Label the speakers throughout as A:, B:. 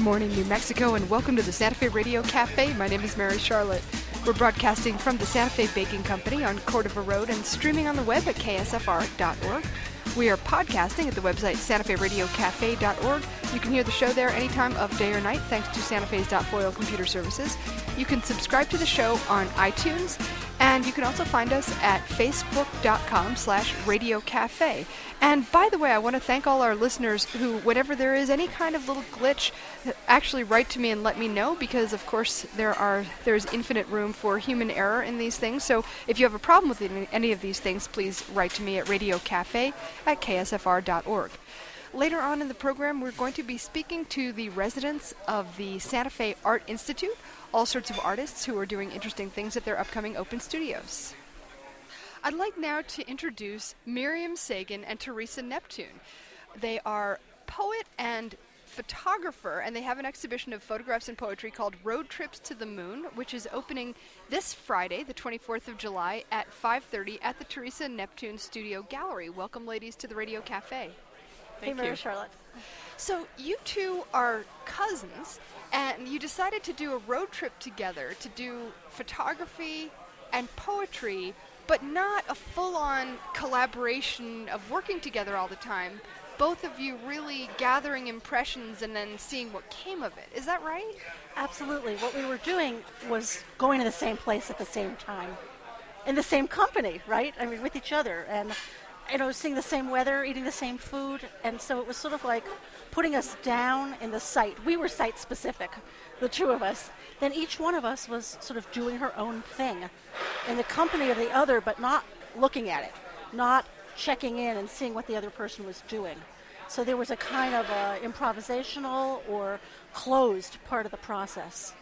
A: morning, New Mexico, and welcome to the Santa Fe Radio Cafe. My name is Mary Charlotte. We're broadcasting from the Santa Fe Baking Company on Cordova Road and streaming on the web at ksfr.org. We are podcasting at the website santaferadiocafe.org. You can hear the show there any time of day or night thanks to Santa Fe's .foil computer services. You can subscribe to the show on iTunes, and you can also find us at facebook.com/radiocafe. And by the way, I want to thank all our listeners who, whenever there is any kind of little glitch, actually write to me and let me know, because of course there's infinite room for human error in these things. So if you have a problem with any of these things, please write to me at radiocafe@ksfr.org. Later on in the program, we're going to be speaking to the residents of the Santa Fe Art Institute, all sorts of artists who are doing interesting things at their upcoming open studios. I'd like now to introduce Miriam Sagan and Teresa Neptune. They are poet and photographer, and they have an exhibition of photographs and poetry called Road Trips to the Moon, which is opening this Friday, the 24th of July, at 5:30 at the Teresa Neptune Studio Gallery. Welcome, ladies, to the Radio Cafe.
B: Thank you, Charlotte.
A: So you two are cousins, and you decided to do a road trip together to do photography and poetry, but not a full-on collaboration of working together all the time. Both of you really gathering impressions and then seeing what came of it. Is that right?
B: Absolutely. What we were doing was going to the same place at the same time, in the same company, right? I mean, with each other, and seeing the same weather, eating the same food, and so it was sort of like putting us down in the site. We were site-specific, the two of us. Then each one of us was sort of doing her own thing in the company of the other, but not looking at it, not checking in and seeing what the other person was doing. So there was a kind of improvisational or closed part of the process.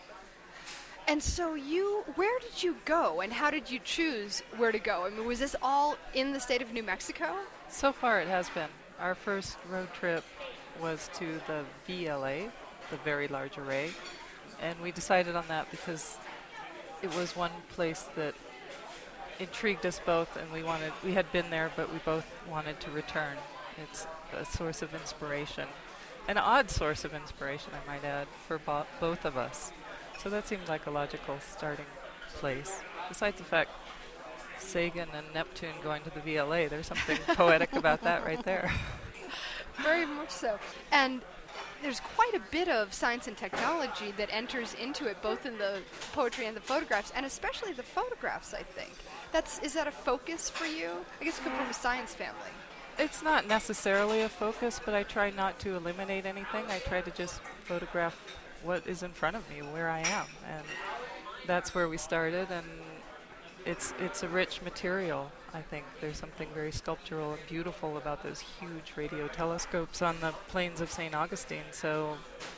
A: And so where did you go, and how did you choose where to go? I mean, was this all in the state of New Mexico?
C: So far it has been. Our first road trip was to the VLA, the Very Large Array, and we decided on that because it was one place that intrigued us both, and we had been there, but we both wanted to return. It's a source of inspiration, an odd source of inspiration, I might add, for both of us. So that seemed like a logical starting place. Besides the fact Sagan and Neptune going to the VLA, there's something poetic about that right there.
A: Very much so. And there's quite a bit of science and technology that enters into it, both in the poetry and the photographs, and especially the photographs, I think. Is that a focus for you? I guess you come from a science family.
C: It's not necessarily a focus, but I try not to eliminate anything. I try to just photograph what is in front of me, where I am, and that's where we started, and it's a rich material. I think there's something very sculptural and beautiful about those huge radio telescopes on the plains of St. Augustine, so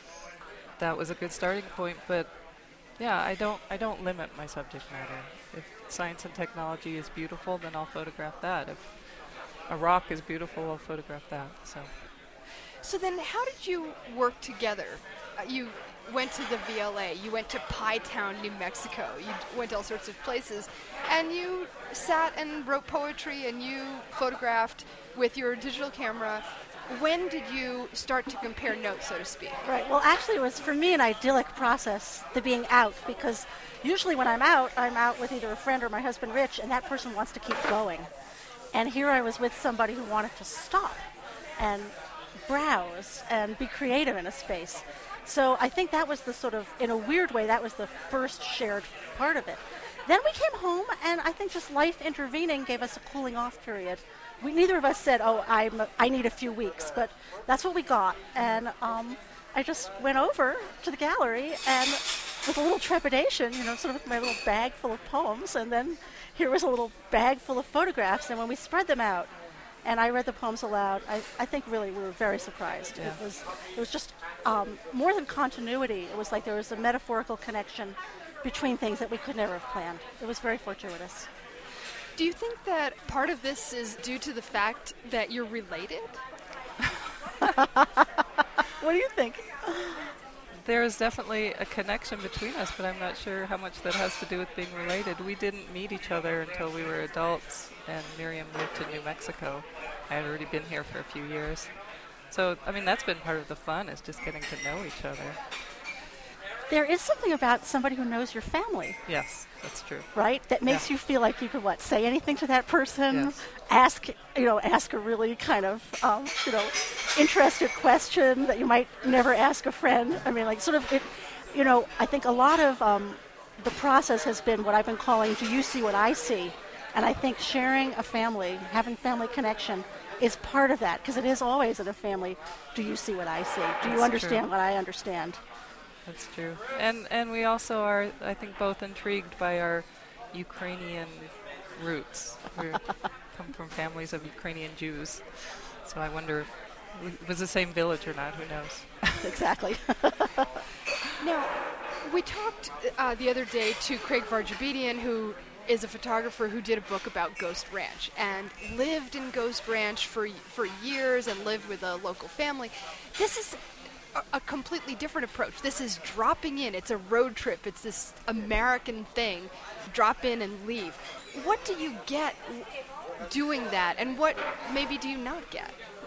C: that was a good starting point. But yeah, I don't limit my subject matter. If science and technology is beautiful, then I'll photograph that. If a rock is beautiful, I'll photograph that. So
A: then how did you work together? You went to the VLA, you went to Pie Town, New Mexico, you went to all sorts of places, and you sat and wrote poetry and you photographed with your digital camera. When did you start to compare notes, so to speak?
B: Right. Well, actually, it was for me an idyllic process, the being out, because usually when I'm out with either a friend or my husband, Rich, and that person wants to keep going. And here I was with somebody who wanted to stop and browse and be creative in a space. So I think that was the sort of, in a weird way, that was the first shared part of it. Then we came home, and I think just life intervening gave us a cooling off period. Neither of us said, I need a few weeks, but that's what we got. And I just went over to the gallery, and with a little trepidation, sort of with my little bag full of poems, and then here was a little bag full of photographs, and when we spread them out, and I read the poems aloud, I think really we were very surprised. Yeah. It was just more than continuity. It was like there was a metaphorical connection between things that we could never have planned. It was very fortuitous.
A: Do you think that part of this is due to the fact that you're related?
B: What do you think?
C: There is definitely a connection between us, but I'm not sure how much that has to do with being related. We didn't meet each other until we were adults, and Miriam moved to New Mexico. I had already been here for a few years. So, I mean, that's been part of the fun, is just getting to know each other.
B: There is something about somebody who knows your family,
C: Yes, that's true.
B: right? That makes
C: Yeah.
B: you feel like you could say anything to that person,
C: Yes.
B: ask a really kind of, interested question that you might never ask a friend. I mean, like sort of, I think a lot of the process has been what I've been calling, do you see what I see? And I think sharing a family, having family connection is part of that, because it is always in a family, do you see what I see? Do you
C: That's
B: understand
C: true.
B: what I understand?
C: That's true. And we also are, I think, both intrigued by our Ukrainian roots. We come from families of Ukrainian Jews. So I wonder if it was the same village or not. Who knows?
B: Exactly.
A: Now, we talked the other day to Craig Varjabedian, who is a photographer who did a book about Ghost Ranch and lived in Ghost Ranch for years and lived with a local family. This is a completely different approach. This is dropping in. It's a road trip. It's this American thing. Drop in and leave. What do you get doing that, and what maybe do you not get?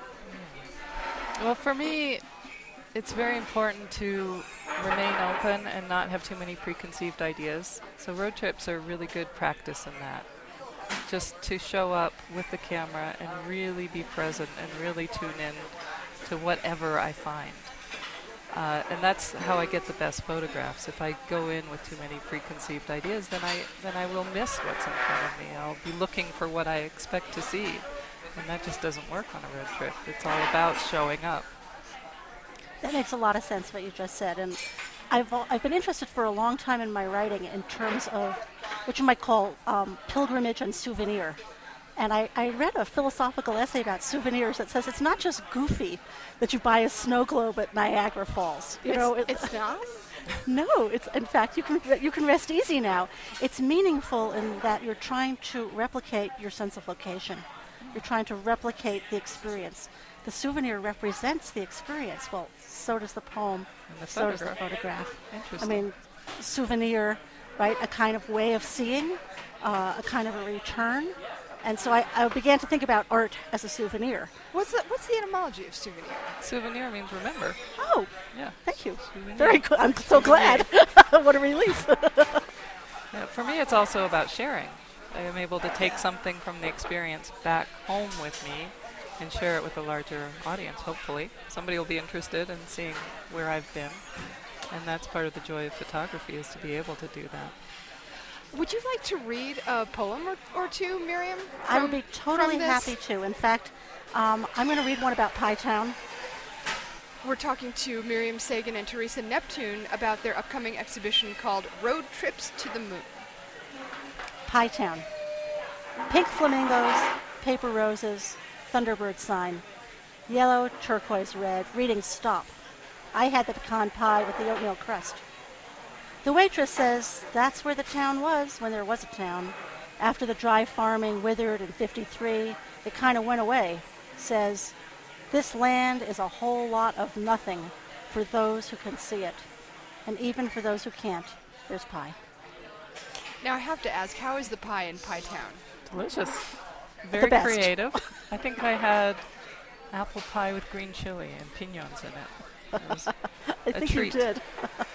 C: Well, for me, it's very important to remain open and not have too many preconceived ideas. So road trips are really good practice in that. Just to show up with the camera and really be present and really tune in to whatever I find. And that's how I get the best photographs. If I go in with too many preconceived ideas, then I will miss what's in front of me. I'll be looking for what I expect to see. And that just doesn't work on a road trip. It's all about showing up.
B: That makes a lot of sense, what you just said. And I've been interested for a long time in my writing in terms of what you might call pilgrimage and souvenir. And I read a philosophical essay about souvenirs that says it's not just goofy that you buy a snow globe at Niagara Falls.
A: It's not?
B: No, it's in fact you can rest easy now. It's meaningful in that you're trying to replicate your sense of location. You're trying to replicate the experience. The souvenir represents the experience. Well, so does the poem.
C: And the
B: So does the
C: photograph.
B: photograph. I
C: Interesting.
B: mean, souvenir, right? A kind of way of seeing, a kind of a return. And so I began to think about art as a souvenir.
A: What's the etymology of souvenir?
C: Souvenir means remember.
B: Oh,
C: Yeah.
B: thank you.
C: Souvenir.
B: Very good. I'm so glad. What a relief.
C: Yeah, for me, it's also about sharing. I am able to take something from the experience back home with me and share it with a larger audience, hopefully. Somebody will be interested in seeing where I've been. And that's part of the joy of photography, is to be able to do that.
A: Would you like to read a poem or two, Miriam?
B: I would be totally
A: from this?
B: happy to. In fact, I'm going to read one about Pie Town.
A: We're talking to Miriam Sagan and Teresa Neptune about their upcoming exhibition called Road Trips to the Moon.
B: Pie Town. Pink flamingos, paper roses, Thunderbird sign. Yellow, turquoise, red, reading stop. I had the pecan pie with the oatmeal crust. The waitress says that's where the town was when there was a town. After the dry farming withered in 53, it kind of went away. Says, this land is a whole lot of nothing for those who can see it. And even for those who can't, there's pie.
A: Now I have to ask, how is the pie in Pie Town?
C: Delicious. Very
B: best.
C: creative. I think I had apple pie with green chili and piñons in it. It was
B: I
C: a
B: think
C: treat.
B: you did.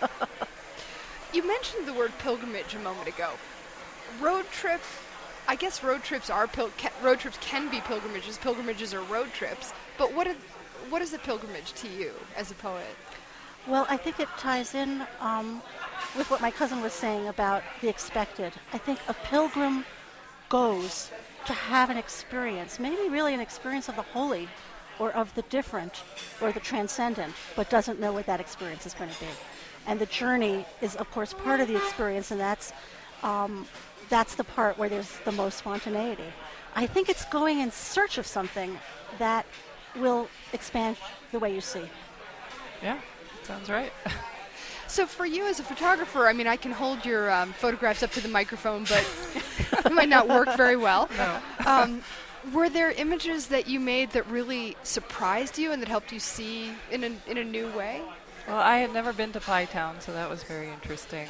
A: You mentioned the word pilgrimage a moment ago. Road trip, I guess road trips are road trips can be pilgrimages. Pilgrimages are road trips. But what is a pilgrimage to you as a poet?
B: Well, I think it ties in with what my cousin was saying about the expected. I think a pilgrim goes to have an experience, maybe really an experience of the holy or of the different or the transcendent, but doesn't know what that experience is going to be. And the journey is, of course, part of the experience, and that's the part where there's the most spontaneity. I think it's going in search of something that will expand the way you see.
C: Yeah, sounds right.
A: So for you as a photographer, I mean, I can hold your photographs up to the microphone, but it might not work very well.
C: No.
A: Were there images that you made that really surprised you and that helped you see in a new way?
C: Well, I had never been to Pie Town, so that was very interesting.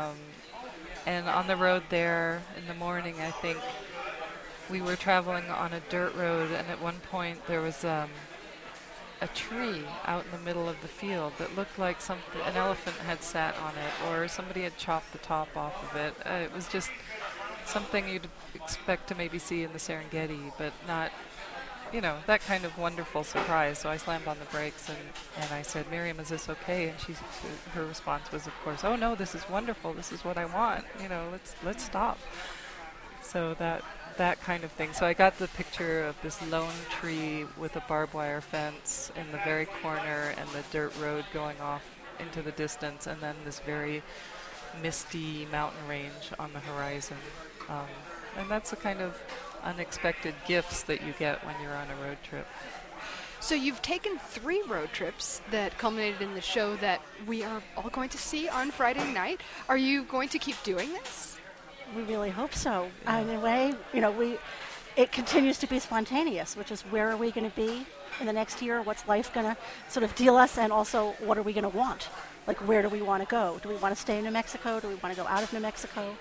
C: And on the road there in the morning, I think we were traveling on a dirt road, and at one point there was a tree out in the middle of the field that looked like an elephant had sat on it, or somebody had chopped the top off of it. It was just something you'd expect to maybe see in the Serengeti, but not, that kind of wonderful surprise. So I slammed on the brakes and I said, Miriam, is this okay? And her response was, of course, oh no, this is wonderful. This is what I want. Let's stop. So that kind of thing. So I got the picture of this lone tree with a barbed wire fence in the very corner and the dirt road going off into the distance, and then this very misty mountain range on the horizon. And that's the kind of unexpected gifts that you get when you're on a road trip.
A: So you've taken 3 road trips that culminated in the show that we are all going to see on Friday night. Are you going to keep doing this?
B: We really hope so. In a way, it continues to be spontaneous, which is where are we going to be in the next year? What's life going to sort of deal us? And also, what are we going to want? Like, where do we want to go? Do we want to stay in New Mexico? Do we want to go out of New Mexico?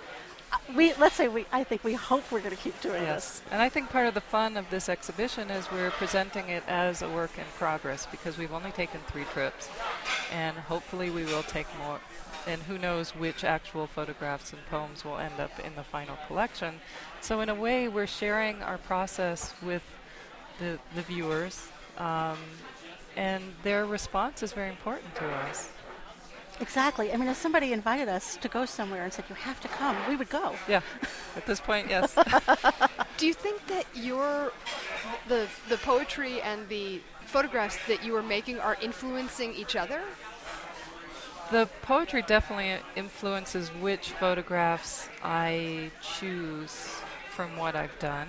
B: I think we hope we're going to keep doing this.
C: And I think part of the fun of this exhibition is we're presenting it as a work in progress, because we've only taken 3 trips, and hopefully we will take more. And who knows which actual photographs and poems will end up in the final collection. So in a way, we're sharing our process with the viewers, and their response is very important to us.
B: Exactly. I mean, if somebody invited us to go somewhere and said, you have to come, we would go.
C: Yeah, at this point, yes.
A: Do you think that the poetry and the photographs that you are making are influencing each other?
C: The poetry definitely influences which photographs I choose from what I've done.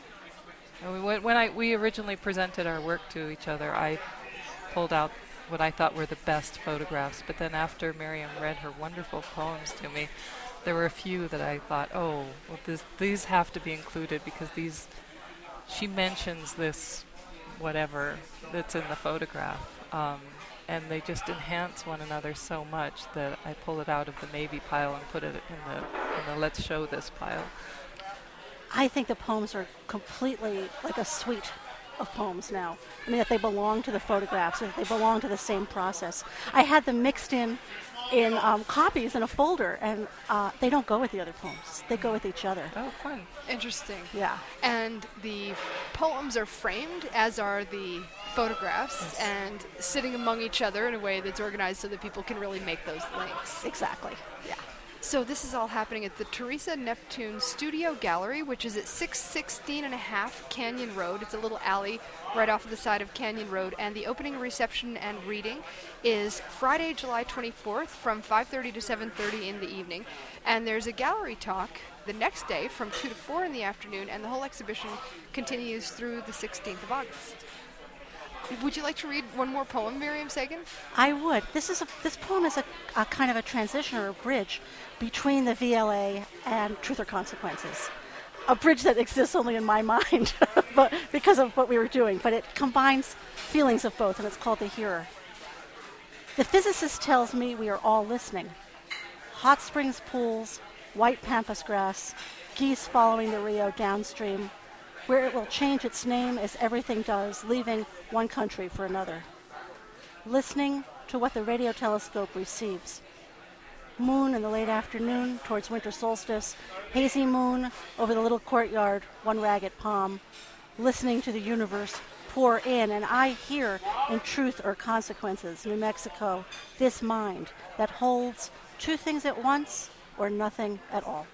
C: When we originally presented our work to each other, I pulled out what I thought were the best photographs. But then after Miriam read her wonderful poems to me, there were a few that I thought, these have to be included, because she mentions this whatever that's in the photograph. And they just enhance one another so much that I pull it out of the maybe pile and put it in the let's show this pile.
B: I think the poems are completely like a suite of poems now. I mean, that they belong to the photographs, that they belong to the same process. I had them mixed in copies in a folder, and they don't go with the other poems. They go with each other.
C: Oh, fun.
A: Interesting.
B: Yeah.
A: And the poems are framed, as are the photographs,
C: yes,
A: and sitting among each other in a way that's organized so that people can really make those links.
B: Exactly. Yeah.
A: So this is all happening at the Teresa Neptune Studio Gallery, which is at 616.5 Canyon Road. It's a little alley right off of the side of Canyon Road, and the opening reception and reading is Friday, July 24th from 5:30 to 7:30 in the evening. And there's a gallery talk the next day from 2 to 4 in the afternoon, and the whole exhibition continues through the 16th of August. Would you like to read one more poem, Miriam Sagan?
B: I would. This poem is a kind of a transition or a bridge between the VLA and Truth or Consequences. A bridge that exists only in my mind but because of what we were doing, but it combines feelings of both, and it's called The Hearer. The physicist tells me we are all listening. Hot springs pools, white pampas grass, geese following the Rio downstream, where it will change its name as everything does, leaving one country for another. Listening to what the radio telescope receives. Moon in the late afternoon towards winter solstice, hazy moon over the little courtyard, one ragged palm. Listening to the universe pour in, and I hear in Truth or Consequences, New Mexico, this mind that holds 2 things at once or nothing at all.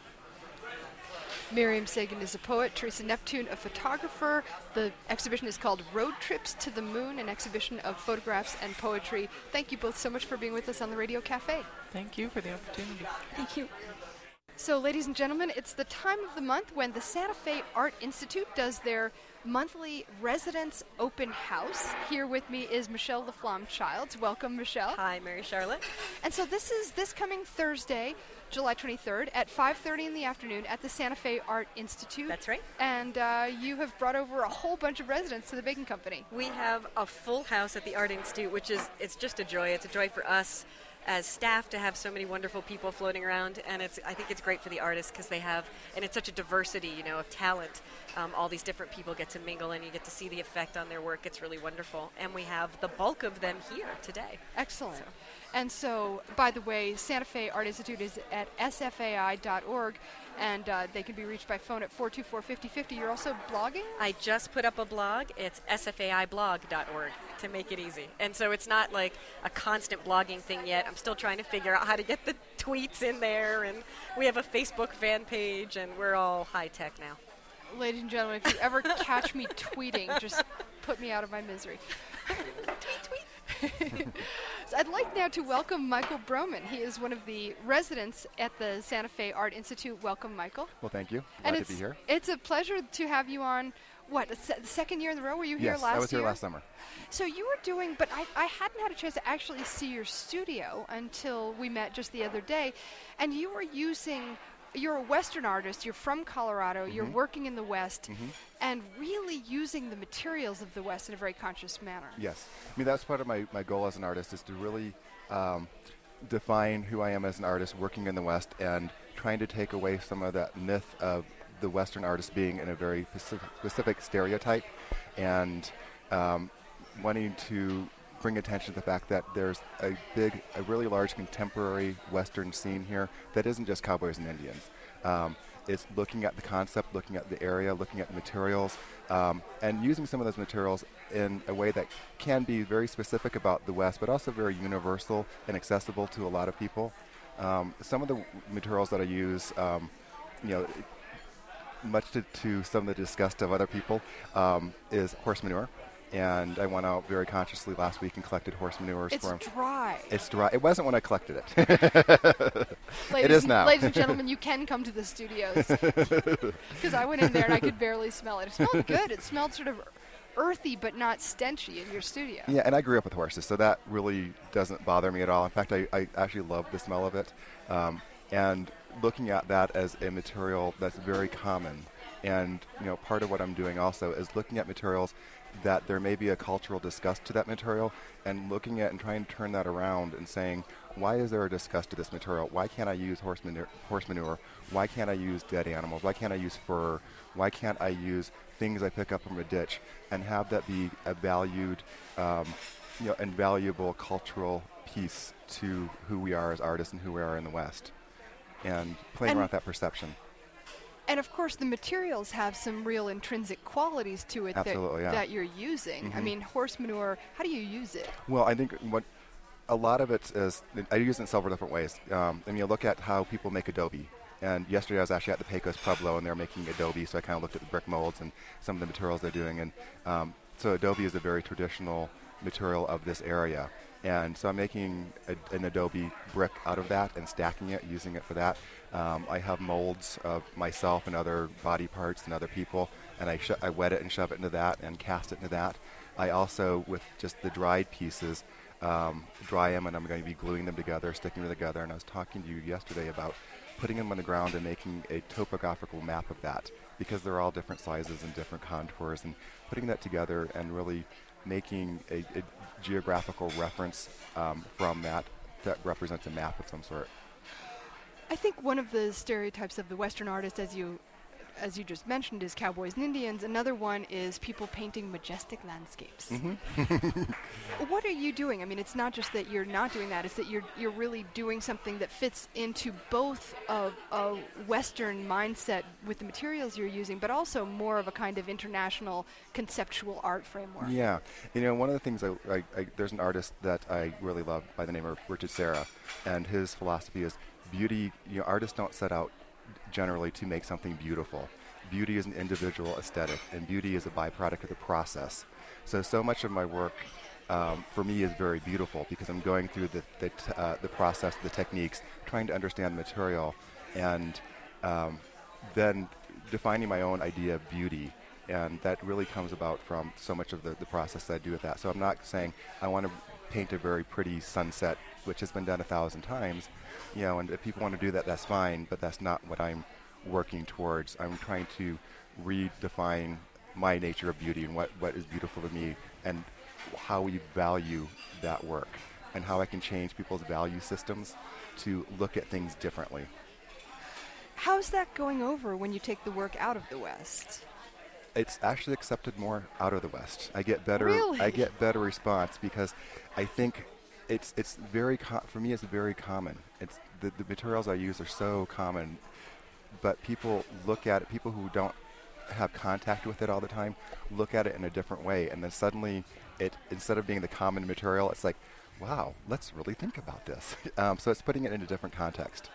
A: Miriam Sagan is a poet, Teresa Neptune a photographer. The exhibition is called Road Trips to the Moon, an exhibition of photographs and poetry. Thank you both so much for being with us on the Radio Cafe.
C: Thank you for the opportunity.
B: Thank you.
A: So, ladies and gentlemen, it's the time of the month when the Santa Fe Art Institute does their monthly residence open house. Here with me is Michelle Laflamme-Childs. Welcome, Michelle.
D: Hi, Mary Charlotte.
A: And so this is this coming Thursday, July 23rd at 5:30 in the afternoon at the Santa Fe Art Institute.
D: That's right.
A: And you have brought over a whole bunch of residents to the baking company.
D: We have a full house at the Art Institute, which is, it's just a joy. It's a joy for us as staff to have so many wonderful people floating around, and I think it's great for the artists because they have, and it's such a diversity, of talent all these different people get to mingle and you get to see the effect on their work. It's really wonderful. And we have the bulk of them here today.
A: Excellent. And so, by the way, Santa Fe Art Institute is at sfai.org, and they can be reached by phone at 424-5050. You're also blogging?
D: I just put up a blog. It's sfaiblog.org to make it easy. And so it's not like a constant blogging thing yet. I'm still trying to figure out how to get the tweets in there, and we have a Facebook fan page, and we're all high-tech now.
A: Ladies and gentlemen, if you ever catch me tweeting, just put me out of my misery. Tweet. So I'd like now to welcome Michael Broman. He is one of the residents at the Santa Fe Art Institute. Welcome, Michael.
E: Well, thank you. Glad to be here.
A: It's a pleasure to have you on. What, the second year in a row? Were you here last year?
E: Yes, I was here last summer.
A: So you were doing, but I hadn't had a chance to actually see your studio until we met just the other day. And you were you're a Western artist, you're from Colorado, you're working in the West, and really using the materials of the West in a very conscious manner.
E: Yes. I mean, that's part of my goal as an artist, is to really define who I am as an artist working in the West and trying to take away some of that myth of the Western artist being in a very specific stereotype, and wanting to bring attention to the fact that there's a really large contemporary Western scene here that isn't just cowboys and Indians. It's looking at the concept, looking at the area, looking at the materials, and using some of those materials in a way that can be very specific about the West, but also very universal and accessible to a lot of people. Some of the materials that I use, much to some of the disgust of other people, is horse manure. And I went out very consciously last week and collected horse manures for him.
A: It's dry.
E: It's dry. It wasn't when I collected it. It is now.
A: Ladies and gentlemen, you can come to the studios. Because I went in there and I could barely smell it. It smelled good. It smelled sort of earthy but not stenchy in your studio.
E: Yeah, and I grew up with horses, so that really doesn't bother me at all. In fact, I actually love the smell of it. And looking at that as a material that's very common. And part of what I'm doing also is looking at materials that there may be a cultural disgust to that material, and looking at and trying to turn that around and saying, why is there a disgust to this material? Why can't I use horse manure? Why can't I use dead animals? Why can't I use fur? Why can't I use things I pick up from a ditch, and have that be a valued, and valuable cultural piece to who we are as artists and who we are in the West, and playing around with that perception.
A: And of course, the materials have some real intrinsic qualities to it that you're using. I mean, horse manure, how do you use it?
E: Well, I think a lot of it is, I use it in several different ways. And you look at how people make adobe. And yesterday I was actually at the Pecos Pueblo, and they're making adobe, so I kind of looked at the brick molds and some of the materials they're doing. And so adobe is a very traditional material of this area. And so I'm making an adobe brick out of that and stacking it, using it for that. I have molds of myself and other body parts and other people, and I wet it and shove it into that and cast it into that. I also, with just the dried pieces, dry them, and I'm going to be gluing them together, sticking them together. And I was talking to you yesterday about putting them on the ground and making a topographical map of that, because they're all different sizes and different contours, and putting that together and really making a geographical reference from that represents a map of some sort.
A: I think one of the stereotypes of the Western artist, as you just mentioned, is cowboys and Indians. Another one is people painting majestic landscapes. What are you doing? I mean, it's not just that you're not doing that, it's that you're really doing something that fits into both a Western mindset with the materials you're using, but also more of a kind of international conceptual art framework.
E: Yeah. One of the things there's an artist that I really love by the name of Richard Serra, and his philosophy is beauty. Artists don't set out generally to make something beautiful. Beauty is an individual aesthetic, and beauty is a byproduct of the process. So much of my work for me is very beautiful, because I'm going through the process, the techniques, trying to understand the material, and then defining my own idea of beauty. And that really comes about from so much of the process that I do with that. So I'm not saying I want to paint a very pretty sunset, which has been done 1,000 times. And if people want to do that, that's fine, but that's not what I'm working towards. I'm trying to redefine my nature of beauty and what is beautiful to me, and how we value that work, and how I can change people's value systems to look at things differently.
A: How's that going over when you take the work out of the West?
E: It's actually accepted more out of the West. I get better.
A: Really?
E: I get better response because I think it's very for me. It's very common. It's the materials I use are so common, but people look at it. People who don't have contact with it all the time look at it in a different way, and then suddenly it, instead of being the common material, it's like, wow, let's really think about this. So it's putting it in a different context.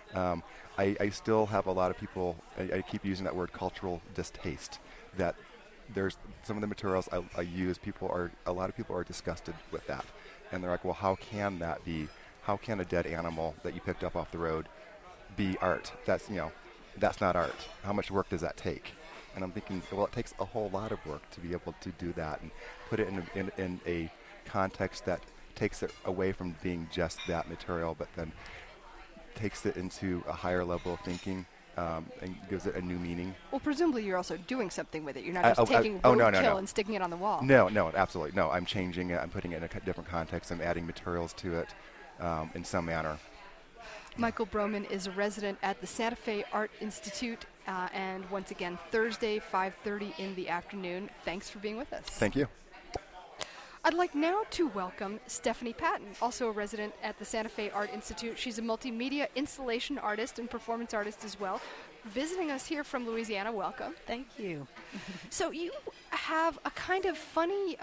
E: I still have a lot of people, I keep using that word cultural distaste, that there's some of the materials I use, a lot of people are disgusted with that. And they're like, well, how can that be? How can a dead animal that you picked up off the road be art? That's not art. How much work does that take? And I'm thinking, well, it takes a whole lot of work to be able to do that and put it in a context that takes it away from being just that material, but then takes it into a higher level of thinking and gives it a new meaning.
A: Well, presumably you're also doing something with it. You're not just taking roadkill and sticking it on the wall.
E: No, absolutely. No, I'm changing it. I'm putting it in a different context. I'm adding materials to it in some manner.
A: Michael Broman is a resident at the Santa Fe Art Institute, and once again, Thursday, 5:30 in the afternoon. Thanks for being with us.
E: Thank you.
A: I'd like now to welcome Stephanie Patton, also a resident at the Santa Fe Art Institute. She's a multimedia installation artist and performance artist as well, visiting us here from Louisiana. Welcome.
F: Thank you.
A: So you have a kind of funny,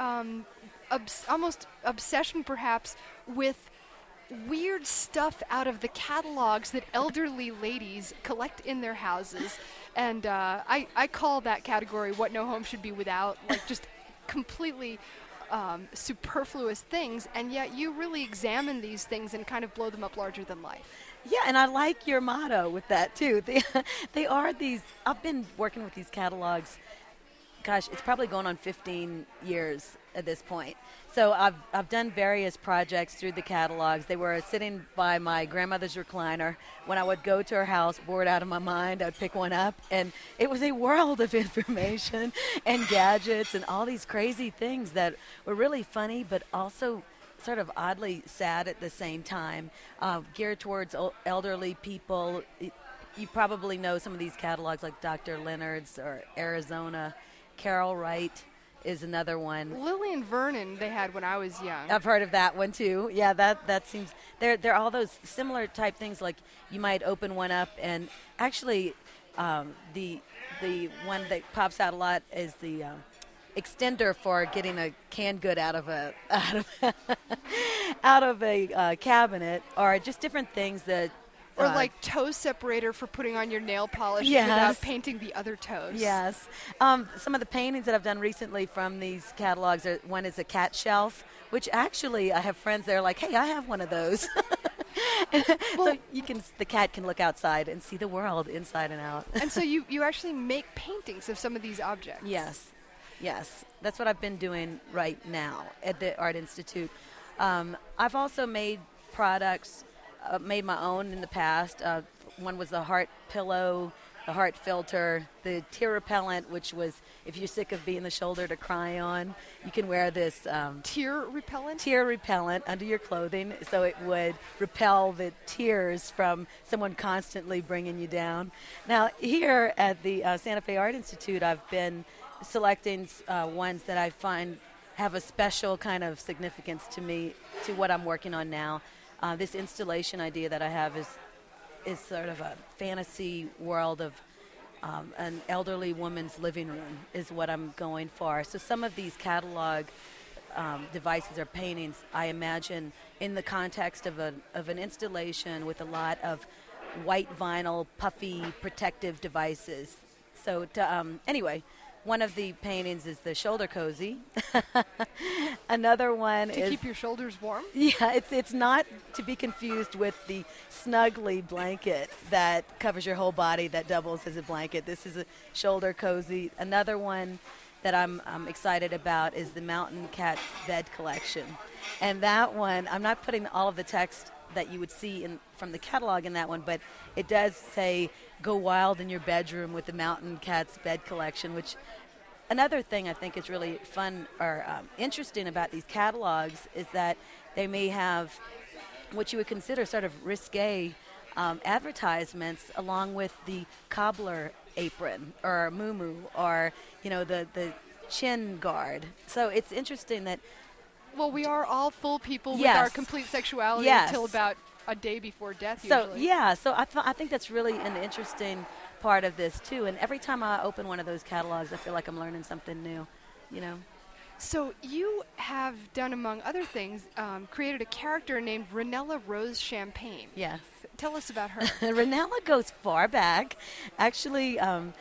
A: almost obsession perhaps, with weird stuff out of the catalogs that elderly ladies collect in their houses. And I call that category what no home should be without, like just completely superfluous things, and yet you really examine these things and kind of blow them up larger than life.
F: Yeah, and I like your motto with that too. They are these, I've been working with these catalogs, gosh, it's probably going on 15 years at this point. So I've done various projects through the catalogs. They were sitting by my grandmother's recliner. When I would go to her house, bored out of my mind, I'd pick one up, and it was a world of information and gadgets and all these crazy things that were really funny, but also sort of oddly sad at the same time, geared towards elderly people. You probably know some of these catalogs like Dr. Leonard's or Arizona. Carol Wright is another one.
A: Lillian Vernon they had when I was young.
F: I've heard of that one too. Yeah, that seems they're all those similar type things. Like you might open one up, and actually, the one that pops out a lot is the extender for getting a canned good out of a cabinet, or just different things that.
A: Or like toe separator for putting on your nail polish
F: yes.
A: without painting the other toes.
F: Yes. Some of the paintings that I've done recently from these catalogs, one is a cat shelf, which actually I have friends that are like, hey, I have one of those. So the cat can look outside and see the world inside and out.
A: And so you actually make paintings of some of these objects.
F: Yes. That's what I've been doing right now at the Art Institute. I've also made products, made my own in the past. One was the heart pillow, the heart filter, the tear repellent, which was if you're sick of being the shoulder to cry on, you can wear this
A: tear repellent?
F: Tear repellent under your clothing, so it would repel the tears from someone constantly bringing you down. Now, here at the Santa Fe Art Institute, I've been selecting ones that I find have a special kind of significance to me, to what I'm working on now. This installation idea that I have is sort of a fantasy world of an elderly woman's living room is what I'm going for. So some of these catalog devices or paintings, I imagine in the context of an installation with a lot of white vinyl, puffy, protective devices. So anyway, one of the paintings is the shoulder cozy. Another one
A: to keep your shoulders warm?
F: Yeah, it's not to be confused with the snuggly blanket that covers your whole body that doubles as a blanket. This is a shoulder cozy. Another one that I'm excited about is the Mountain Cats bed collection. And that one, I'm not putting all of the text that you would see from the catalog in that one, but it does say, go wild in your bedroom with the Mountain Cats bed collection, which another thing I think is really fun or interesting about these catalogs is that they may have what you would consider sort of risque advertisements along with the cobbler apron or muumuu or, the chin guard. So it's interesting that
A: Well, we are all full people with
F: Yes.
A: our complete sexuality
F: Yes.
A: until about a day before death,
F: So
A: usually.
F: yeah, so I think that's really an interesting part of this too. And every time I open one of those catalogs, I feel like I'm learning something new.
A: So you have done, among other things, created a character named Ranella Rose Champagne.
F: Yes.
A: Tell us about her.
F: Ranella goes far back. Actually,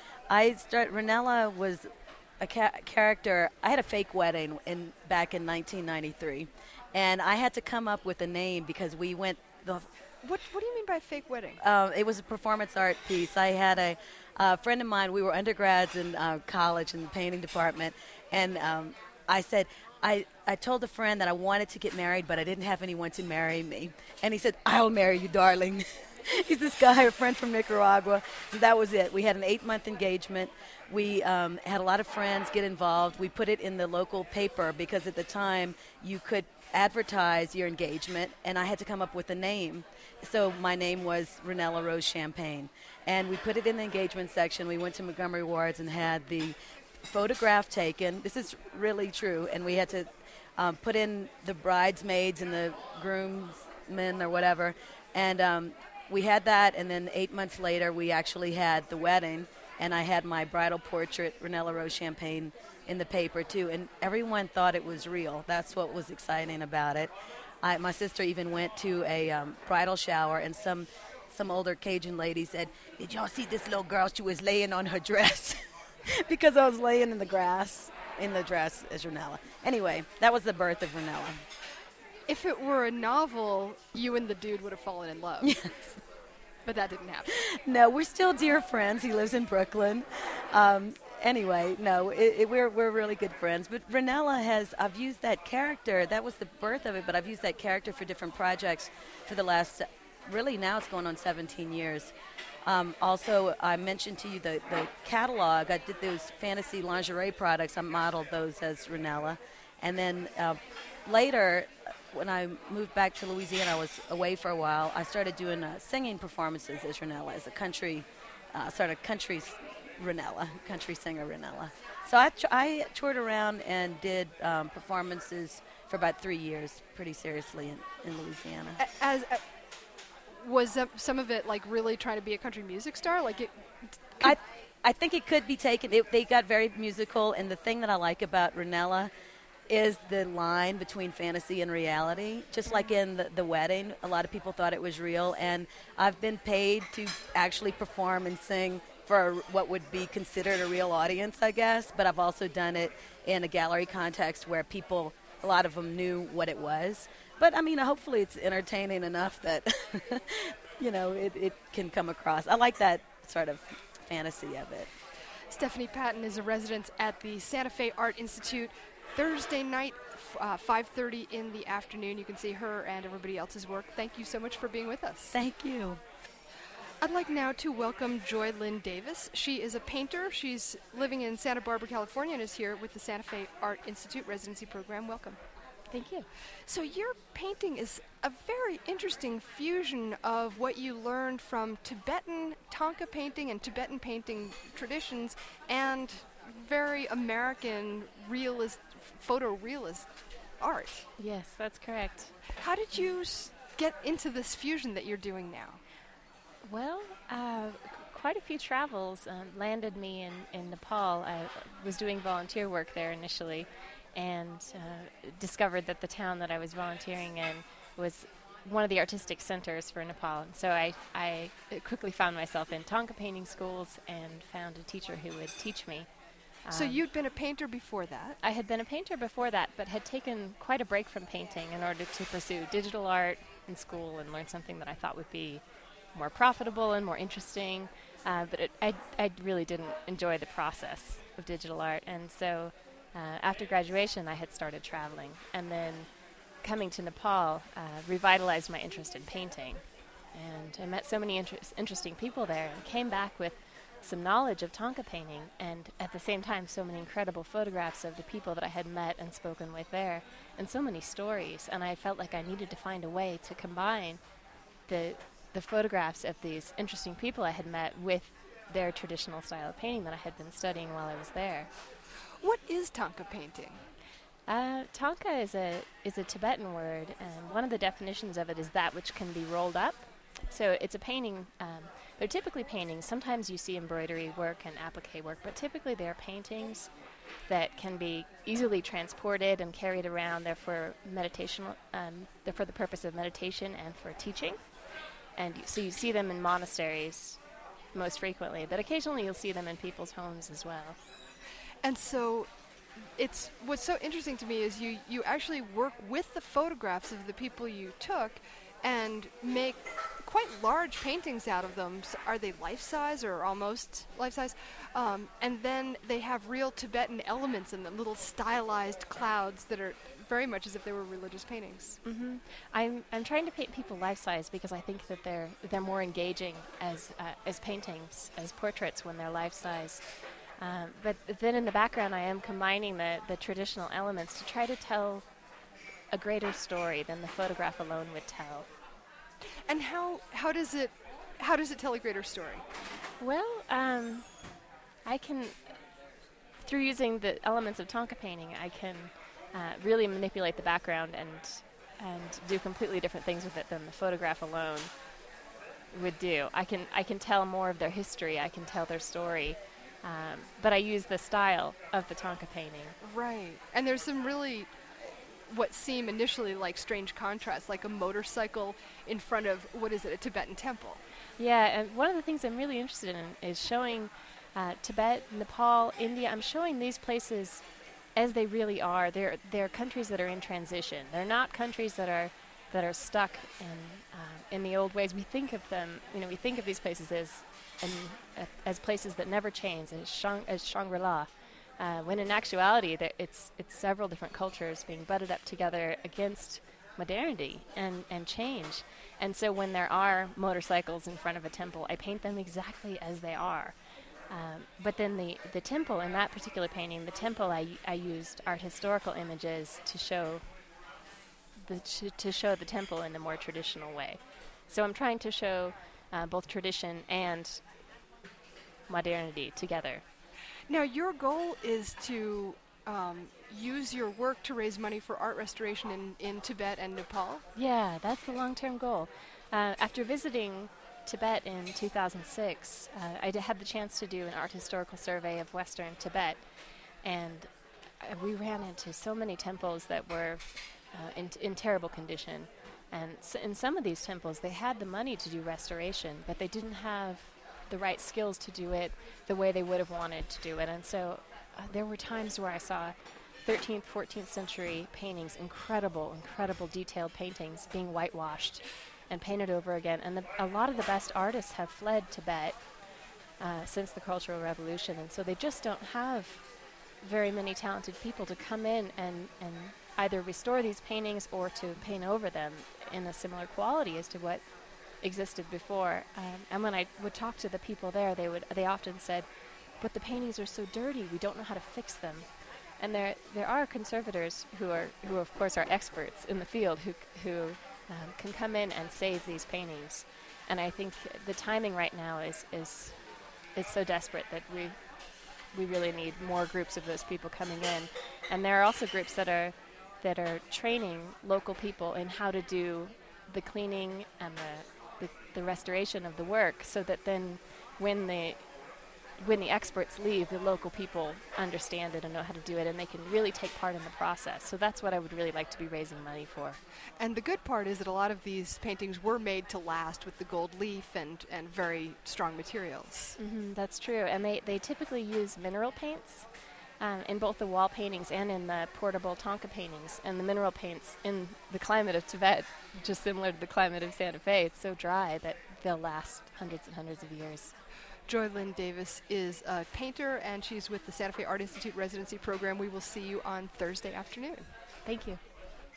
F: Ranella was a character. I had a fake wedding back in 1993, and I had to come up with a name because we went the.
A: What do you mean by fake wedding?
F: It was a performance art piece. I had a friend of mine. We were undergrads in college in the painting department, and I said, I told a friend that I wanted to get married, but I didn't have anyone to marry me. And he said, "I'll marry you, darling." He's this guy, a friend from Nicaragua. So that was it. We had an 8-month engagement. We had a lot of friends get involved. We put it in the local paper because at the time you could advertise your engagement, and I had to come up with a name. So my name was Ranella Rose Champagne. And we put it in the engagement section. We went to Montgomery Wards and had the photograph taken. This is really true. And we had to put in the bridesmaids and the groomsmen or whatever. And we had that, and then 8 months later, we actually had the wedding, and I had my bridal portrait, Ranella Rose Champagne, in the paper, too. And everyone thought it was real. That's what was exciting about it. My sister even went to a bridal shower, and some older Cajun lady said, "Did y'all see this little girl? She was laying on her dress." Because I was laying in the grass, in the dress as Ranella. Anyway, that was the birth of Ranella.
A: If it were a novel, you and the dude would have fallen in love.
F: Yes.
A: But that didn't happen.
F: No, we're still dear friends. He lives in Brooklyn. Anyway, no, we're really good friends. But Ranella I've used that character. That was the birth of it, but I've used that character for different projects for the last, really now it's going on 17 years. Also, I mentioned to you the catalog. I did those fantasy lingerie products. I modeled those as Ranella. And then later, when I moved back to Louisiana, I was away for a while. I started doing singing performances as Ranella, as a country Ranella, country singer Ranella. So I toured around and did performances for about 3 years, pretty seriously in Louisiana.
A: Was some of it like really trying to be a country music star? Like it?
F: I think it could be taken. They got very musical, and the thing that I like about Ranella is the line between fantasy and reality. Just like in the wedding, a lot of people thought it was real, and I've been paid to actually perform and sing for what would be considered a real audience, I guess, but I've also done it in a gallery context where people, a lot of them knew what it was. But, I mean, hopefully it's entertaining enough that, it can come across. I like that sort of fantasy of it.
A: Stephanie Patton is a resident at the Santa Fe Art Institute. Thursday night, 5:30 in the afternoon. You can see her and everybody else's work. Thank you so much for being with us.
F: Thank you.
A: I'd like now to welcome Joy Lynn Davis. She is a painter. She's living in Santa Barbara, California, and is here with the Santa Fe Art Institute residency program. Welcome.
G: Thank you.
A: So your painting is a very interesting fusion of what you learned from Tibetan Thangka painting and Tibetan painting traditions and very American realist, photorealist art.
G: Yes, that's correct.
A: How did you get into this fusion that you're doing now?
G: Well, quite a few travels landed me in Nepal. I was doing volunteer work there initially and discovered that the town that I was volunteering in was one of the artistic centers for Nepal. And so I quickly found myself in Thangka painting schools and found a teacher who would teach me.
A: So you'd been a painter before that?
G: I had been a painter before that, but had taken quite a break from painting in order to pursue digital art in school and learn something that I thought would be more profitable and more interesting. But I really didn't enjoy the process of digital art. And so after graduation, I had started traveling. And then coming to Nepal revitalized my interest in painting. And I met so many interesting people there and came back with some knowledge of Thangka painting, and at the same time so many incredible photographs of the people that I had met and spoken with there, and so many stories. And I felt like I needed to find a way to combine the photographs of these interesting people I had met with their traditional style of painting that I had been studying while I was there.
A: What is Thangka painting?
G: Thangka is a Tibetan word, and one of the definitions of it is that which can be rolled up. So it's a painting. They're typically paintings. Sometimes you see embroidery work and applique work, but typically they're paintings that can be easily transported and carried around. They're for meditation. They're for the purpose of meditation and for teaching. And so you see them in monasteries most frequently, but occasionally you'll see them in people's homes as well.
A: And so it's what's so interesting to me is you actually work with the photographs of the people you took and make quite large paintings out of them. So are they life-size or almost life-size? And then they have real Tibetan elements in them, little stylized clouds that are very much as if they were religious paintings.
G: Mm-hmm. I'm trying to paint people life-size because I think that they're more engaging as paintings, as portraits when they're life-size. But then in the background, I am combining the traditional elements to try to tell a greater story than the photograph alone would tell.
A: And how does it tell a greater story?
G: Well, I can, through using the elements of Thangka painting, I can really manipulate the background and do completely different things with it than the photograph alone would do. I can tell more of their history. I can tell their story. But I use the style of the Thangka painting.
A: Right. And there's some really what seem initially like strange contrasts, like a motorcycle in front of, what is it, a Tibetan temple.
G: Yeah, and one of the things I'm really interested in is showing Tibet, Nepal, India. I'm showing these places as they really are. They're countries that are in transition. They're not countries that are stuck in the old ways. We think of them, we think of these places as places that never change, as Shangri-La, when in actuality it's several different cultures being butted up together against modernity and change. And so when there are motorcycles in front of a temple, I paint them exactly as they are. But then the temple, in that particular painting, the temple, I used art historical images to show the temple in a more traditional way. So I'm trying to show both tradition and modernity together.
A: Now, your goal is to use your work to raise money for art restoration in Tibet and Nepal?
G: Yeah, that's the long-term goal. After visiting Tibet in 2006, I had the chance to do an art historical survey of Western Tibet, and we ran into so many temples that were in terrible condition. And in some of these temples, they had the money to do restoration, but they didn't have the right skills to do it the way they would have wanted to do it. And so there were times where I saw 13th, 14th century paintings, incredible detailed paintings being whitewashed and painted over again. And a lot of the best artists have fled Tibet since the Cultural Revolution, and so they just don't have very many talented people to come in and either restore these paintings or to paint over them in a similar quality as to what existed before. And when I would talk to the people there, they often said, "But the paintings are so dirty, we don't know how to fix them." And there are conservators who of course are experts in the field who can come in and save these paintings. And I think the timing right now is so desperate that we really need more groups of those people coming in. And there are also groups that are training local people in how to do the cleaning and the restoration of the work, so that then when the experts leave, the local people understand it and know how to do it, and they can really take part in the process. So that's what I would really like to be raising money for.
A: And the good part is that a lot of these paintings were made to last with the gold leaf and very strong materials.
G: Mm-hmm, that's true. And they typically use mineral paints in both the wall paintings and in the portable Thangka paintings. And the mineral paints in the climate of Tibet, just similar to the climate of Santa Fe, it's so dry that they'll last hundreds and hundreds of years.
A: Joy Lynn Davis is a painter, and she's with the Santa Fe Art Institute residency program. We will see you on Thursday afternoon.
G: Thank you.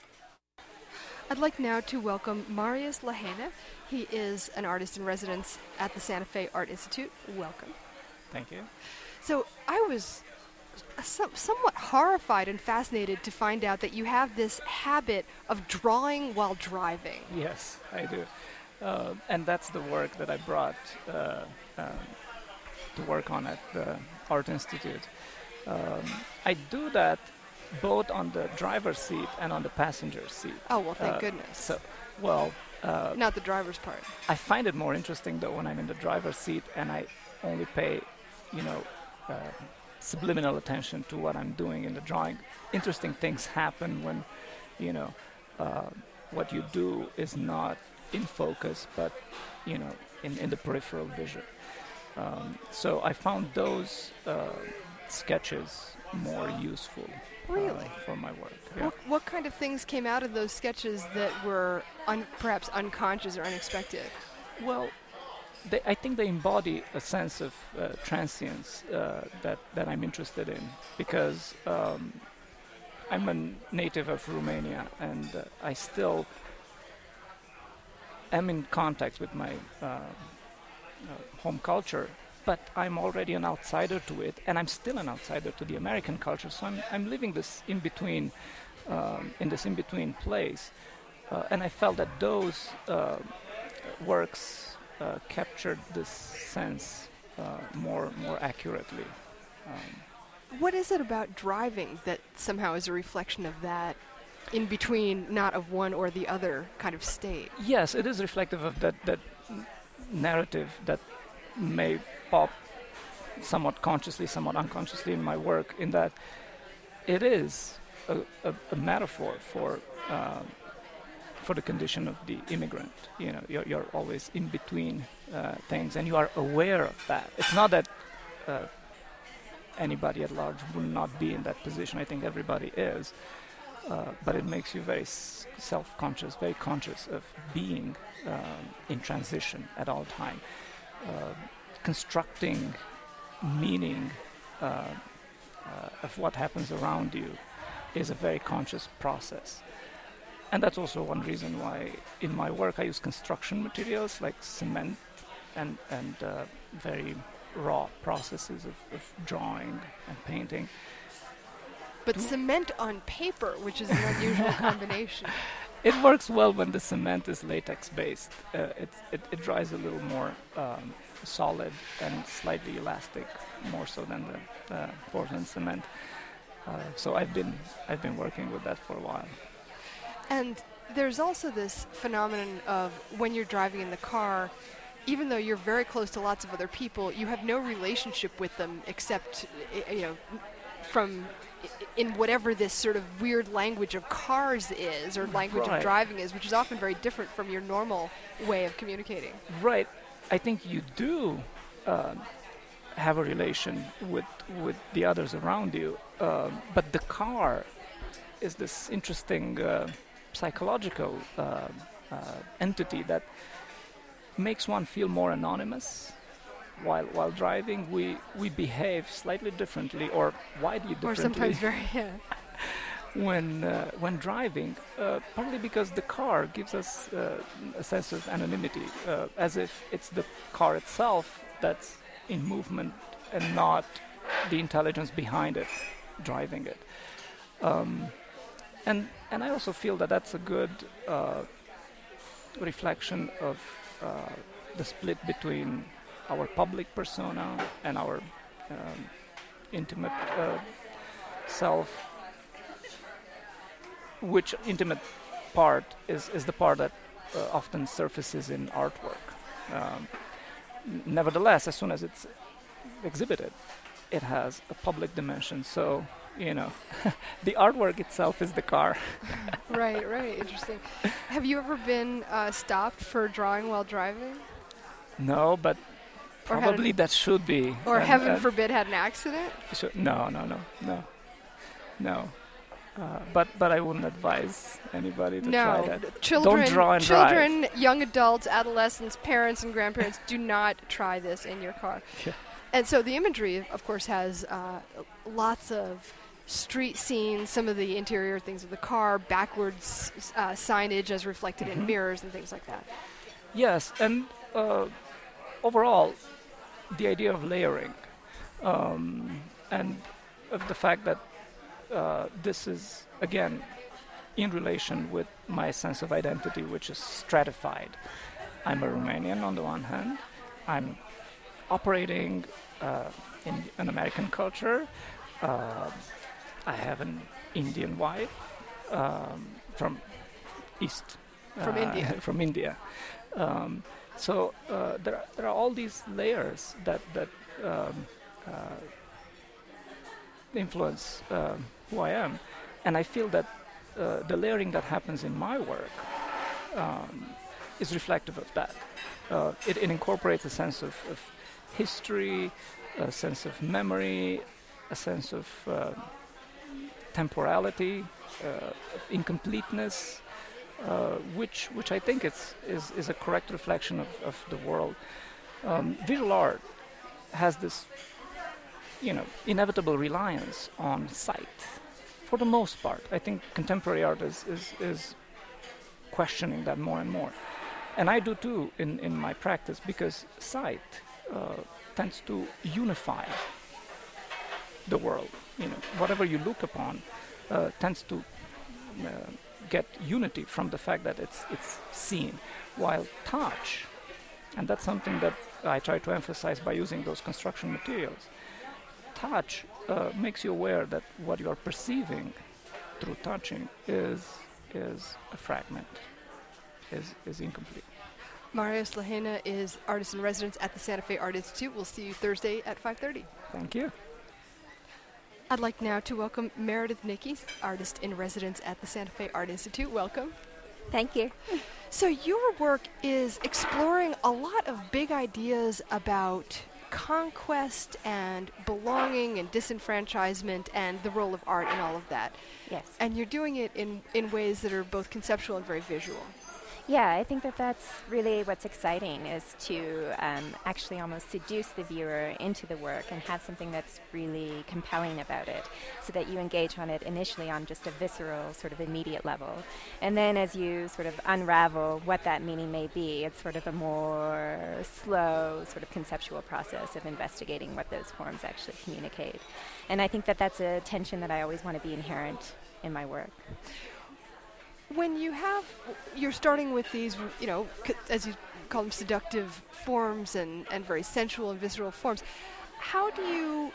A: I'd like now to welcome Marius Lahena. He is an artist in residence at the Santa Fe Art Institute. Welcome.
H: Thank you.
A: So I was somewhat horrified and fascinated to find out that you have this habit of drawing while driving.
H: Yes, I do. And that's the work that I brought to work on at the Art Institute. I do that both on the driver's seat and on the passenger seat.
A: Oh, well, thank goodness.
H: So, well,
A: not the driver's part.
H: I find it more interesting though when I'm in the driver's seat and I only pay, subliminal attention to what I'm doing in the drawing. Interesting things happen when, what you do is not in focus, but in the peripheral vision. So I found those sketches more useful.
A: Really?
H: For my work. Yeah.
A: What kind of things came out of those sketches that were perhaps unconscious or unexpected?
H: Well, I think they embody a sense of transience that I'm interested in, because I'm a native of Romania, and I still am in contact with my home culture, but I'm already an outsider to it, and I'm still an outsider to the American culture. So I'm living this in between, in this in between place, and I felt that those works captured this sense more accurately.
A: What is it about driving that somehow is a reflection of that, in between, not of one or the other kind of state?
H: Yes, it is reflective of that narrative that may pop somewhat consciously, somewhat unconsciously in my work, in that it is a metaphor for the condition of the immigrant. You're always in between things, and you are aware of that. It's not that anybody at large would not be in that position. I think everybody is, but it makes you very self-conscious, very conscious of being in transition at all time. Constructing meaning of what happens around you is a very conscious process. And that's also one reason why in my work I use construction materials like cement and very raw processes of drawing and painting.
A: But cement on paper, which is an unusual combination.
H: It works well when the cement is latex-based. It dries a little more solid and slightly elastic, more so than the Portland cement. So I've been working with that for a while.
A: And there's also this phenomenon of when you're driving in the car, even though you're very close to lots of other people, you have no relationship with them except, from in whatever this sort of weird language of cars is, or language of driving is, which is often very different from your normal way of communicating.
H: Right. I think you do have a relation with the others around you, but the car is this interesting psychological entity that makes one feel more anonymous. While driving, we behave slightly differently, or widely differently.
A: Or sometimes very,
H: when driving, partly because the car gives us a sense of anonymity, as if it's the car itself that's in movement and not the intelligence behind it driving it. And I also feel that that's a good reflection of the split between our public persona and our intimate self, which intimate part is the part that often surfaces in artwork. Nevertheless, as soon as it's exhibited, it has a public dimension. So, the artwork itself is the car.
A: Right, interesting. Have you ever been stopped for drawing while driving?
H: No, but probably that should be.
A: Or heaven forbid, had an accident?
H: No. But I wouldn't advise anybody to try that. Don't draw and
A: children,
H: drive.
A: Young adults, adolescents, parents, and grandparents, do not try this in your car.
H: Yeah.
A: And so the imagery, of course, has lots of street scenes, some of the interior things of the car, backwards signage as reflected in mirrors and things like that.
H: Yes, and overall, the idea of layering and of the fact that this is, again, in relation with my sense of identity, which is stratified. I'm a Romanian on the one hand. I'm operating in an American culture. I have an Indian wife from East.
A: From India.
H: From India. So there are all these layers that influence who I am, and I feel that the layering that happens in my work is reflective of that. It incorporates a sense of history, a sense of memory, a sense of temporality, incompleteness, which I think is a correct reflection of the world. Visual art has this, inevitable reliance on sight. For the most part, I think contemporary art is questioning that more and more, and I do too in my practice, because sight tends to unify the world. Whatever you look upon tends to get unity from the fact that it's seen, while touch, and that's something that I try to emphasize by using those construction materials. Touch makes you aware that what you are perceiving through touching is a fragment, is incomplete.
A: Marios Lehena is artist in residence at the Santa Fe Art Institute. We'll see you Thursday at 5:30.
H: Thank you.
A: I'd like now to welcome Meredith Nickey, artist in residence at the Santa Fe Art Institute. Welcome.
I: Thank you.
A: So your work is exploring a lot of big ideas about conquest and belonging and disenfranchisement and the role of art in all of that.
I: Yes.
A: And you're doing it in ways that are both conceptual and very visual.
I: Yeah, I think that's really what's exciting, is to actually almost seduce the viewer into the work and have something that's really compelling about it, so that you engage on it initially on just a visceral, sort of immediate level. And then as you sort of unravel what that meaning may be, it's sort of a more slow, sort of conceptual process of investigating what those forms actually communicate. And I think that's a tension that I always want to be inherent in my work.
A: When you're starting with these, as you call them, seductive forms and very sensual and visceral forms, how do you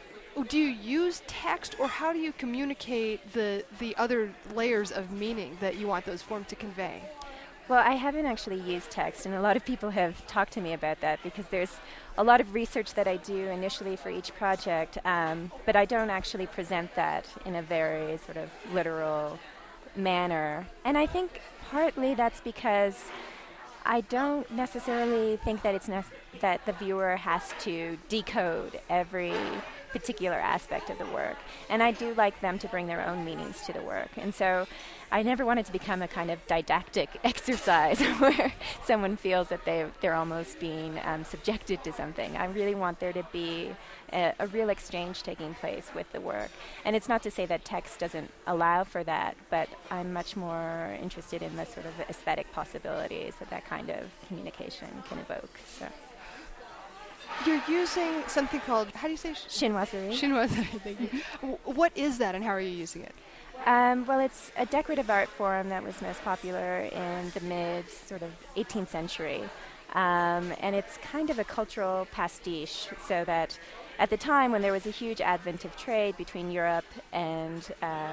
A: use text, or how do you communicate the other layers of meaning that you want those forms to convey?
I: Well, I haven't actually used text, and a lot of people have talked to me about that, because there's a lot of research that I do initially for each project, but I don't actually present that in a very sort of literal manner. And I think partly that's because I don't necessarily think that that the viewer has to decode every particular aspect of the work. And I do like them to bring their own meanings to the work. And so I never want it to become a kind of didactic exercise where someone feels that they're almost being subjected to something. I really want there to be a real exchange taking place with the work. And it's not to say that text doesn't allow for that, but I'm much more interested in the sort of aesthetic possibilities that kind of communication can evoke. So.
A: You're using something called, how do you say?
I: Chinoiserie.
A: Chinoiserie, thank you. What is that, and how are you using it?
I: Well, it's a decorative art form that was most popular in the mid sort of 18th century. And it's kind of a cultural pastiche, so that at the time when there was a huge advent of trade between Europe and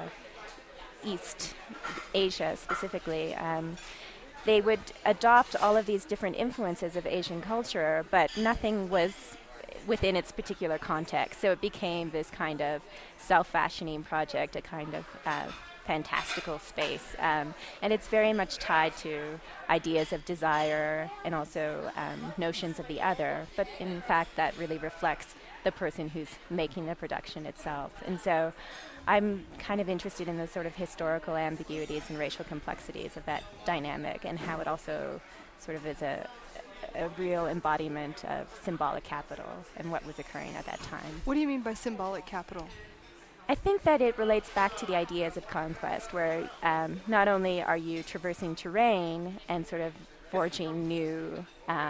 I: East Asia specifically, they would adopt all of these different influences of Asian culture, but nothing was within its particular context. So it became this kind of self-fashioning project, a kind of fantastical space. And it's very much tied to ideas of desire and also notions of the other. But in fact, that really reflects the person who's making the production itself. And so I'm kind of interested in the sort of historical ambiguities and racial complexities of that dynamic, and how it also sort of is a real embodiment of symbolic capital and what was occurring at that time.
A: What do you mean by symbolic capital?
I: I think that it relates back to the ideas of conquest, where not only are you traversing terrain and sort of forging new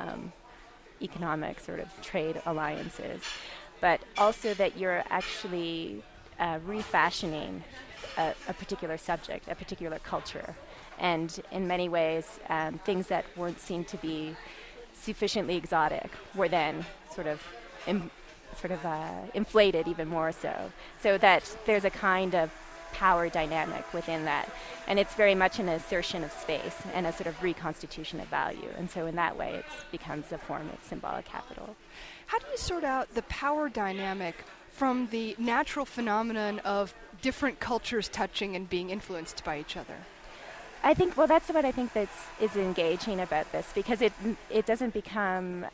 I: economic sort of trade alliances, but also that you're actually refashioning a particular subject, a particular culture. And in many ways, things that weren't seen to be sufficiently exotic were then sort of inflated even more so that there's a kind of power dynamic within that. And it's very much an assertion of space and a sort of reconstitution of value. And so in that way, it becomes a form of symbolic capital.
A: How do you sort out the power dynamic from the natural phenomenon of different cultures touching and being influenced by each other?
I: I think, well, that's what I think is engaging about this, because it doesn't become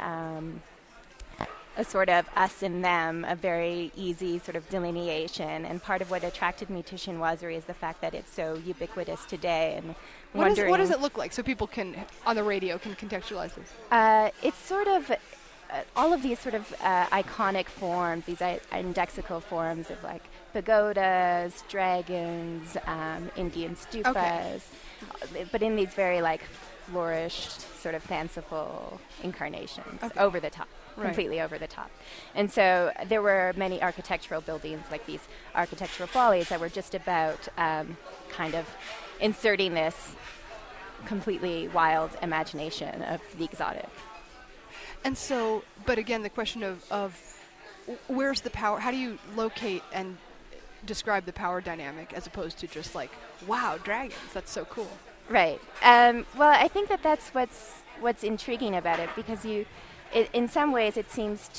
I: a sort of us and them, a very easy sort of delineation. And part of what attracted me to chinoiserie is the fact that it's so ubiquitous today. And
A: what does it look like, so people can, on the radio, can contextualize this?
I: It's sort of all of these sort of iconic forms, these indexical forms of like pagodas, dragons, Indian stupas, but in these very like flourished, sort of fanciful incarnations, over the top. Right. Completely over the top. And so there were many architectural buildings, like these architectural follies, that were just about kind of inserting this completely wild imagination of the exotic.
A: And so, but again, the question of where's the power? How do you locate and describe the power dynamic as opposed to just like, wow, dragons, that's so cool.
I: Right. Well, I think that's what's intriguing about it, because in some ways, it seems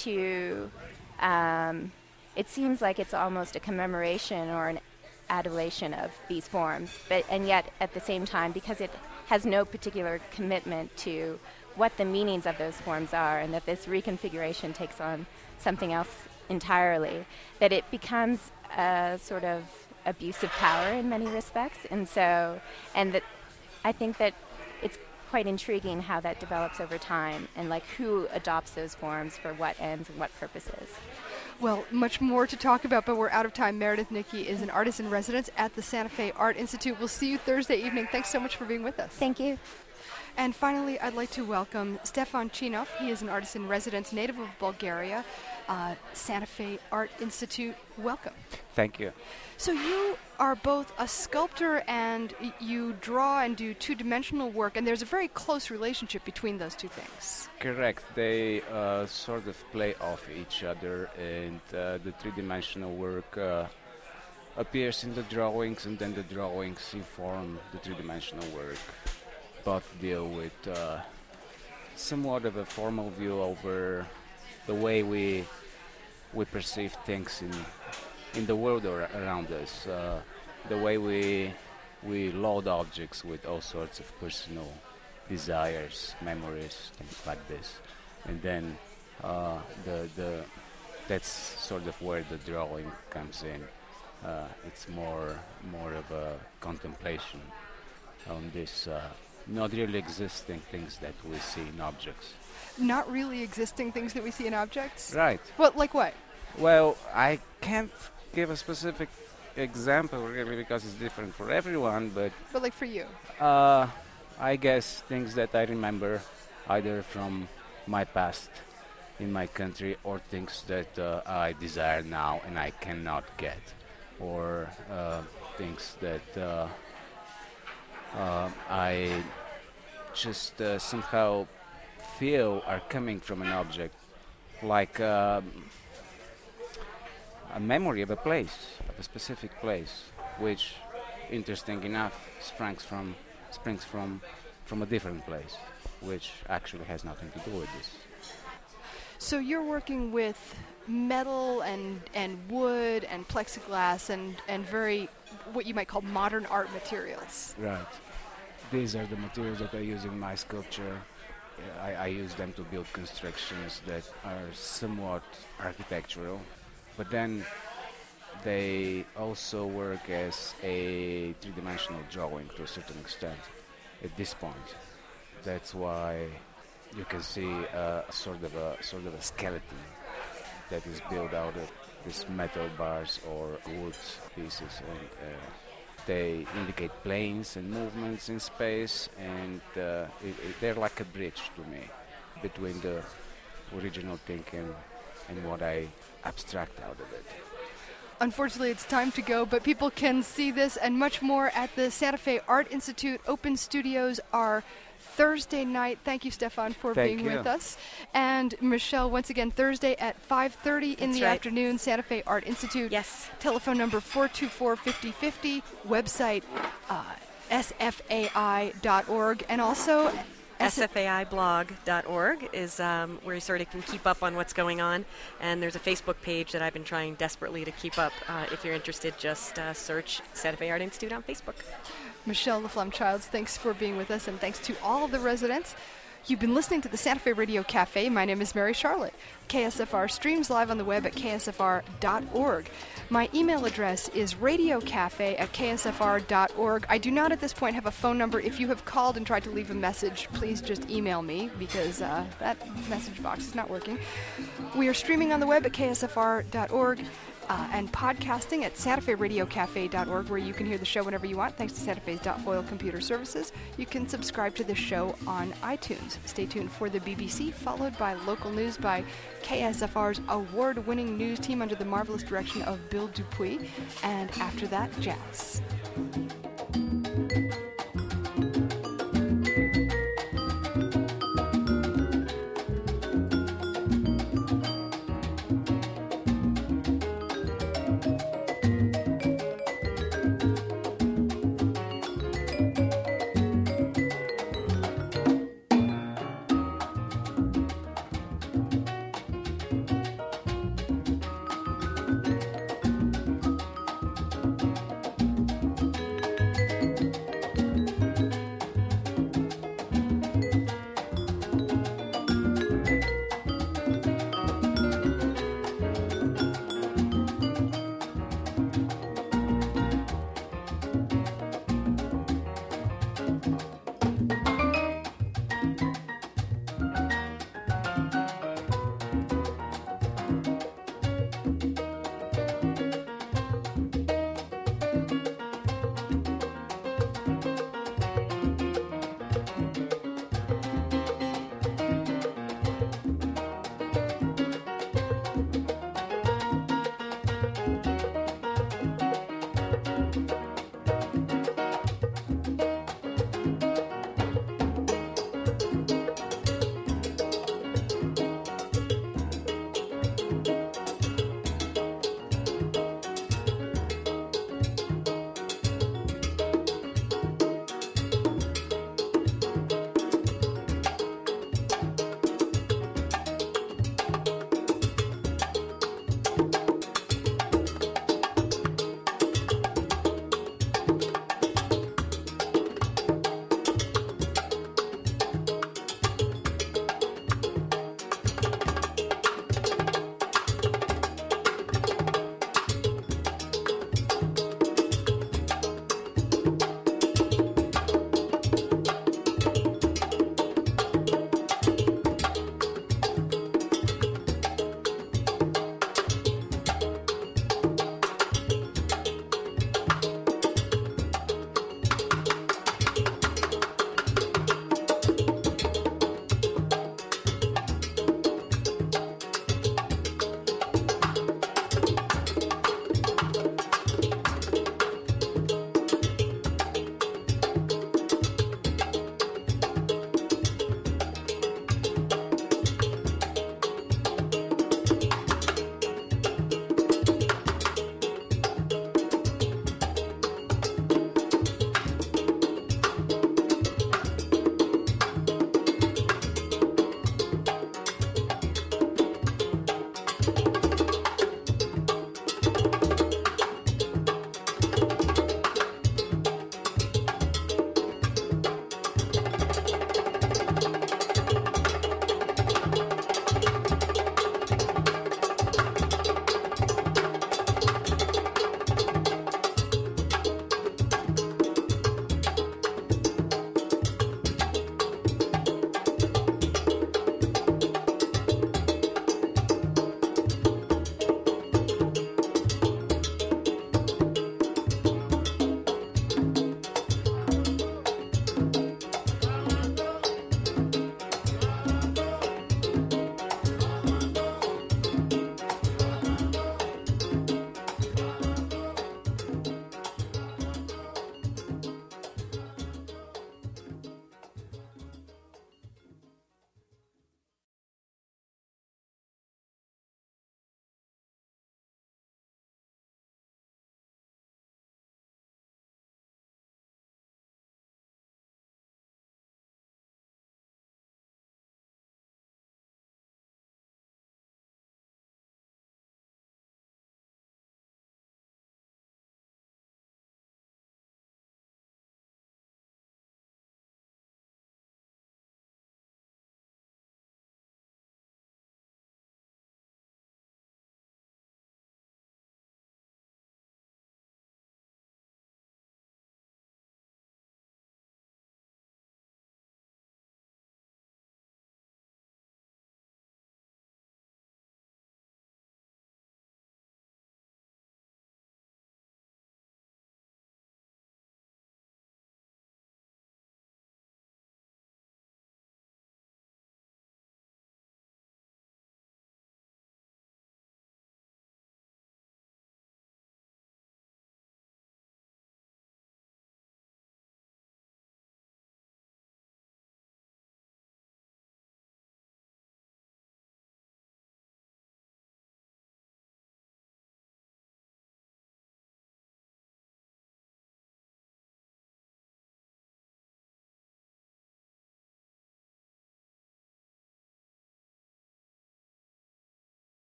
I: like it's almost a commemoration or an adulation of these forms, and yet at the same time, because it has no particular commitment to what the meanings of those forms are, and that this reconfiguration takes on something else entirely, that it becomes a sort of abuse of power in many respects, and that I think that it's quite intriguing how that develops over time, and like who adopts those forms for what ends and what purposes.
A: Well, much more to talk about, but we're out of time. Meredith Nicky is an artist in residence at the Santa Fe Art Institute. We'll see you Thursday evening. Thanks so much for being with us.
I: Thank you.
A: And finally, I'd like to welcome Stefan Chinov. He is an artist in residence, native of Bulgaria, Santa Fe Art Institute. Welcome.
J: Thank you.
A: So you are both a sculptor and you draw and do two-dimensional work, and there's a very close relationship between those two things.
J: Correct. They sort of play off each other, and the three-dimensional work appears in the drawings, and then the drawings inform the three-dimensional work. Both deal with somewhat of a formal view over the way we perceive things in the world around us, the way we load objects with all sorts of personal desires, memories, things like this, and then that's sort of where the drawing comes in. It's more of a contemplation on this not really existing things that we see in objects.
A: Not really existing things that we see in objects?
J: Right.
A: Well, like what?
J: Well, I can't give a specific example really because it's different for everyone, but
A: like for you?
J: I guess things that I remember either from my past in my country or things that I desire now and I cannot get, or things that I just somehow feel are coming from an object, like a memory of a place, of a specific place, which, interesting enough, springs from a different place, which actually has nothing to do with this.
A: So you're working with metal and wood and plexiglass and very, what you might call modern art materials.
J: Right. These are the materials that I use in my sculpture. I use them to build constructions that are somewhat architectural, but then they also work as a three-dimensional drawing to a certain extent at this point. That's why you can see a sort of a skeleton that is built out of these metal bars or wood pieces, and they indicate planes and movements in space, and they're like a bridge to me between the original thinking and what I abstract out of it.
A: Unfortunately, it's time to go, but people can see this and much more at the Santa Fe Art Institute. Open studios are Thursday night. Thank you, Stefan, for
J: Thank
A: being
J: you.
A: with us. And Michelle, once again, Thursday at 5:30 in the afternoon, Santa Fe Art Institute.
D: Yes.
A: Telephone number 424-5050. Website sfai.org. And also
D: sfaiblog.org is where you sort of can keep up on what's going on. And there's a Facebook page that I've been trying desperately to keep up. If you're interested, just search Santa Fe Art Institute on Facebook.
A: Michelle Laflamme-Childs, thanks for being with us, and thanks to all of the residents. You've been listening to the Santa Fe Radio Cafe. My name is Mary Charlotte. KSFR streams live on the web at ksfr.org. My email address is radiocafe@ksfr.org. I do not at this point have a phone number. If you have called and tried to leave a message, please just email me, because that message box is not working. We are streaming on the web at ksfr.org. And podcasting at SantaFeRadioCafe.org, where you can hear the show whenever you want, thanks to Santa Fe's .foil computer services. You can subscribe to the show on iTunes. Stay tuned for the BBC, followed by local news by KSFR's award-winning news team under the marvelous direction of Bill Dupuis. And after that, jazz.